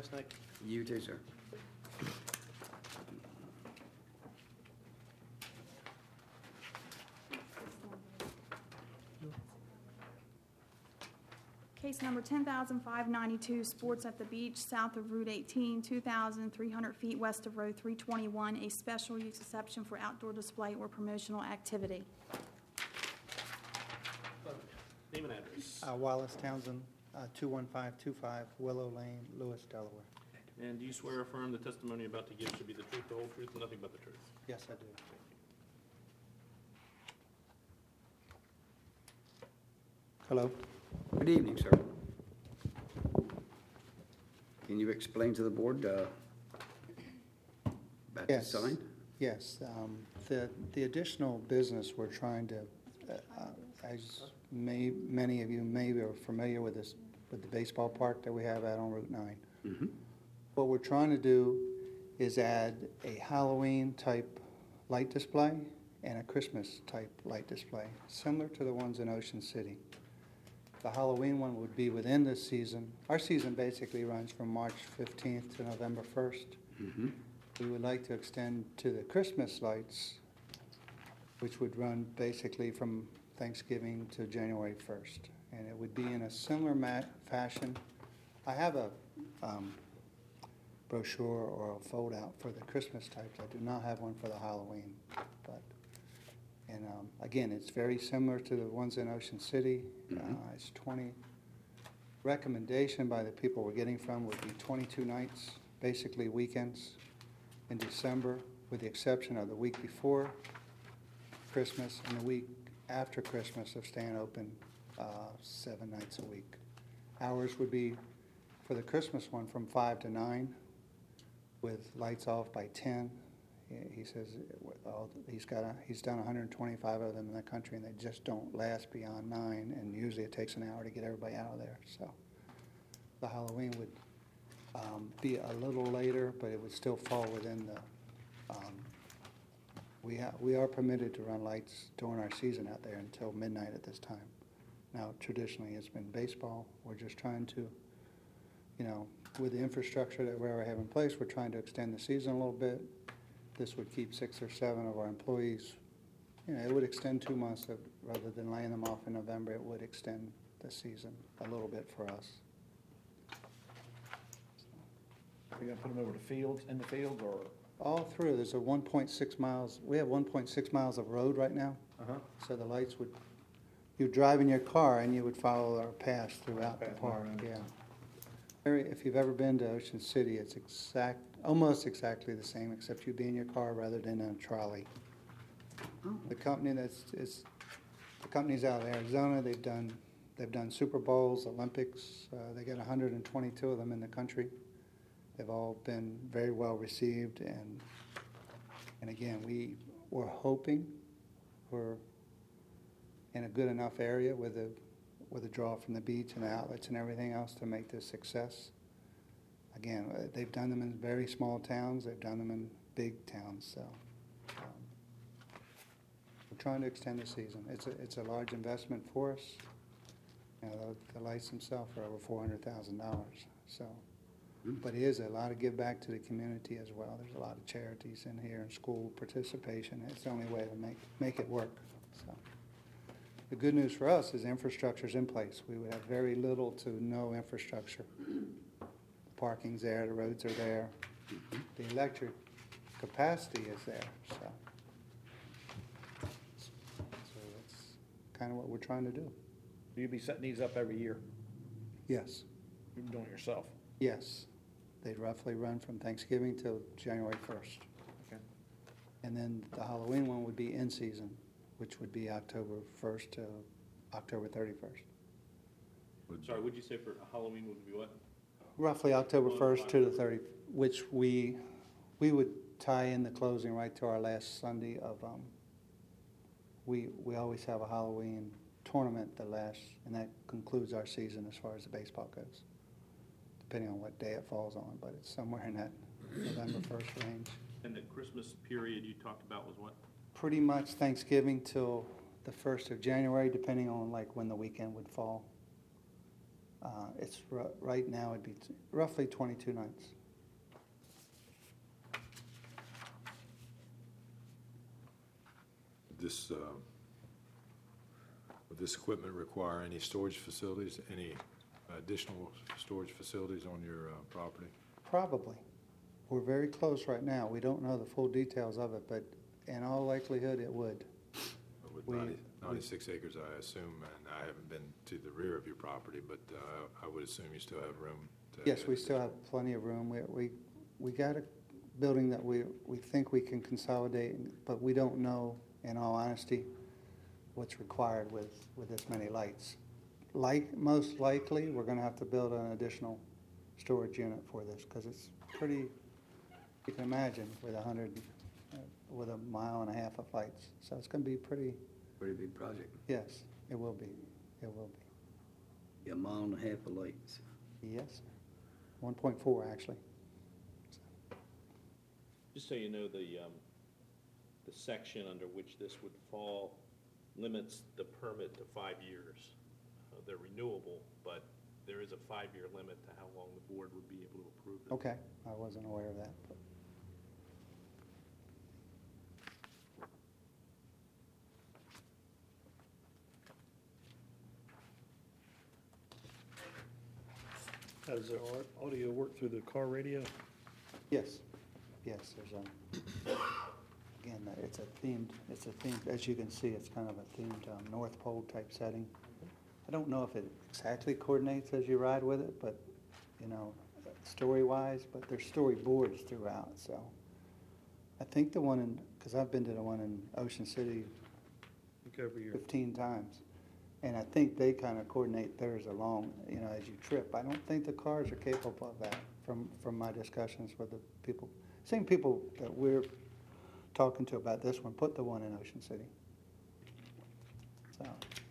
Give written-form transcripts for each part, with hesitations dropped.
nice night. You too, sir. Case number 10,592, Sports at the Beach, south of Route 18, 2,300 feet west of Road 321, a special use exception for outdoor display or promotional activity. Name and address. Wallace Townsend, 21525 Willow Lane, Lewis, Delaware. And do you swear or affirm the testimony you're about to give should be the truth, the whole truth, and nothing but the truth? Yes, I do. Hello. Good evening, sir. Can you explain to the board about the Yes. sign? Yes, the additional business we're trying to, as many of you maybe are familiar with this, with the baseball park that we have out on Route 9. Mm-hmm. What we're trying to do is add a Halloween-type light display and a Christmas-type light display, similar to the ones in Ocean City. The Halloween one would be within this season. Our season basically runs from March 15th to November 1st. Mm-hmm. We would like to extend to the Christmas lights, which would run basically from Thanksgiving to January 1st. And it would be in a similar fashion. I have a brochure or a fold-out for the Christmas types. I do not have one for the Halloween. And again, it's very similar to the ones in Ocean City. Mhm. It's 20. Recommendation by the people we're getting from would be 22 nights, basically weekends in December, with the exception of the week before Christmas and the week after Christmas of staying open 7 nights a week. Hours would be for the Christmas one from 5 to 9, with lights off by 10. He says he's done 125 of them in the country, and they just don't last beyond 9, and usually it takes an hour to get everybody out of there. So the Halloween would be a little later, but it would still fall within the. We are permitted to run lights during our season out there until midnight at this time. Now, traditionally, it's been baseball. We're just trying to, with the infrastructure that we already have in place, we're trying to extend the season a little bit. This would keep 6 or 7 of our employees. It would extend 2 months rather than laying them off in November. It would extend the season a little bit for us. Are you gonna put them over the fields, in the fields, or? All through, there's a 1.6 miles, we have 1.6 miles of road right now. Uh-huh. So the lights would, you'd drive in your car and you would follow our paths throughout the Path park, around. yeah. If you've ever been to Ocean City, it's almost exactly the same, except you'd be in your car rather than in a trolley. Oh. The company's out of Arizona. They've done Super Bowls, Olympics. They got 122 of them in the country. They've all been very well received, and again, we're hoping we're in a good enough area with a draw from the beach and the outlets and everything else to make this success. Again, they've done them in very small towns. They've done them in big towns. So we're trying to extend the season. It's a large investment for us. The lights themselves are over $400,000. So, but it is a lot of give back to the community as well. There's a lot of charities in here and school participation. It's the only way to make it work. So. The good news for us is infrastructure's in place. We would have very little to no infrastructure. The parking's there, the roads are there, the electric capacity is there. So that's kind of what we're trying to do. Will you be setting these up every year? Yes, You're doing it yourself? yes. They'd roughly run from Thanksgiving till January 1st. Okay. And then the Halloween one would be in season, which would be October 1st to October 31st. Sorry, would you say for Halloween would be what? Roughly October 1st to the 30th, which we would tie in the closing right to our last Sunday of, we always have a Halloween tournament and that concludes our season as far as the baseball goes, depending on what day it falls on, but it's somewhere in that November 1st range. And the Christmas period you talked about was what? Pretty much Thanksgiving till the 1st of January, depending on like when the weekend would fall. Right now, it'd be roughly 22 nights. This, would this equipment require any storage facilities, any additional storage facilities on your property? Probably. We're very close right now. We don't know the full details of it, but in all likelihood, it would. With We- 96 acres, I assume, and I haven't been to the rear of your property, but I would assume you still have room to... Yes, we still have plenty of room. We got a building that we think we can consolidate, but we don't know, in all honesty, what's required with this many lights. Most likely, we're gonna have to build an additional storage unit for this, because it's pretty, you can imagine, with 100, with a mile and a half of lights. So it's gonna be pretty, Pretty big project. yes, it will be. It will A mile and a half of lights. be. Yes, 1.4 actually. Just so you know, the section under which this would fall limits the permit to 5 years. They're renewable, but there is a 5-year limit to how long the board would be able to approve them. Okay, I wasn't aware of that. But How does the audio work through the car radio? yes, there's again, it's a themed, as you can see, it's kind of a themed North Pole type setting. I don't know if it exactly coordinates as you ride with it, but, you know, story-wise, but there's storyboards throughout, so. I think the one in, because I've been to the one in Ocean City Look over your, 15 times, and I think they kind of coordinate theirs along, you know, as you trip. I don't think the cars are capable of that from my discussions with the people. Same people that we're talking to about this one, put the one in Ocean City. So,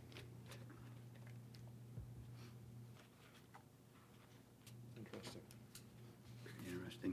interesting. Interesting.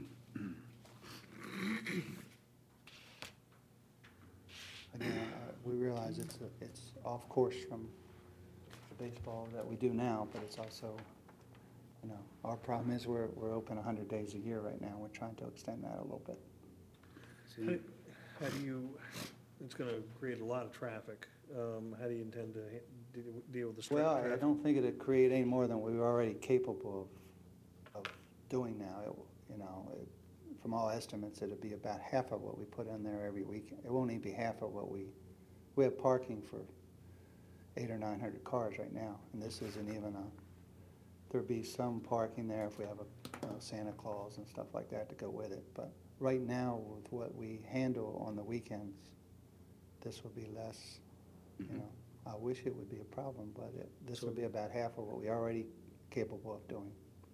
again, we realize it's off course from the baseball that we do now, but it's also, you know, our problem is we're open 100 days a year right now. We're trying to extend that a little bit. See, How do you, it's going to create a lot of traffic. How do you intend to deal with the strike Well, traffic? I don't think it'd create any more than we're already capable of doing now. From all estimates, it'd be about half of what we put in there every week. It won't even be half of what we have parking for 800 or 900 cars right now, and this isn't even there'd be some parking there if we have a Santa Claus and stuff like that to go with it. But right now, with what we handle on the weekends, this will be less. You know, I wish it would be a problem, but this will be about half of what we already capable of doing.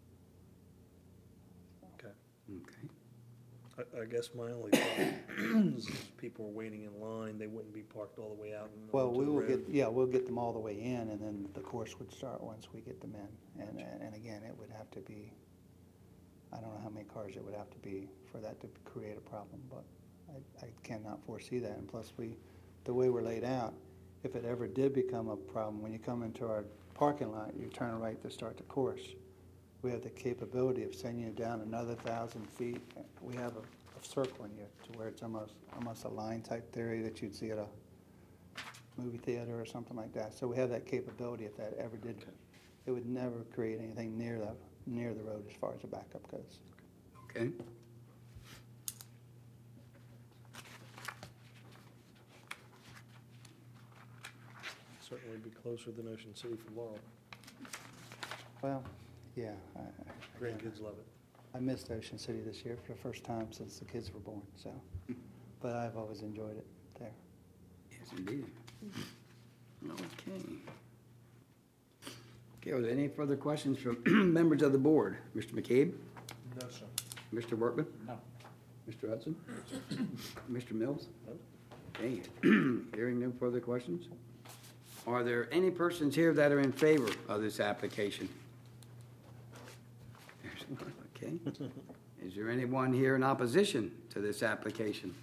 Okay. Okay. I guess my only thought is if people were waiting in line, they wouldn't be parked all the way out. And Well, onto we the will road. we'll get them all the way in, and then the course would start once we get them in. And again, it would have to be, I don't know how many cars it would have to be for that to create a problem, but I cannot foresee that. And plus, the way we're laid out, if it ever did become a problem, when you come into our parking lot, you turn right to start the course. We have the capability of sending you down another 1,000 feet. We have a circle in you to where it's almost a line type theory that you'd see at a movie theater or something like that. So we have that capability if that ever did. It would never create anything near the road as far as the backup goes. Okay. Certainly be closer than Ocean City from Laurel. Well, yeah, Grandkids love it. I missed Ocean City this year for the first time since the kids were born, so. But I've always enjoyed it there. Yes, indeed. Okay. Okay, are there any further questions from members of the board? Mr. McCabe? No, sir. Mr. Workman? No. Mr. Hudson? Mr. Mills? No. Okay, hearing no further questions. Are there any persons here that are in favor of this application? There's one, okay. Is there anyone here in opposition to this application?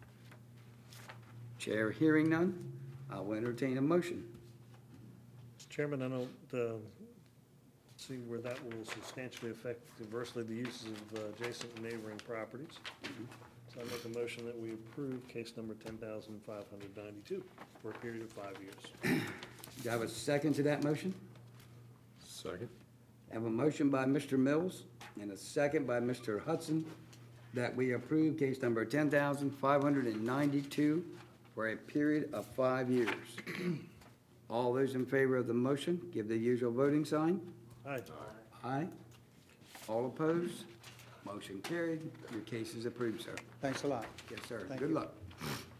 Chair hearing none, I will entertain a motion. Mr. Chairman, I don't see where that will substantially affect adversely the uses of adjacent and neighboring properties. So I make a motion that we approve case number 10,592 for a period of 5 years. Do I have a second to that motion? Second? I have a motion by Mr. Mills and a second by Mr. Hudson that we approve case number 10,592 for a period of 5 years. All those in favor of the motion, give the usual voting sign. Aye. Aye. All opposed? Motion carried. Your case is approved, sir. Thanks a lot. Yes, sir. Thank Good you. luck.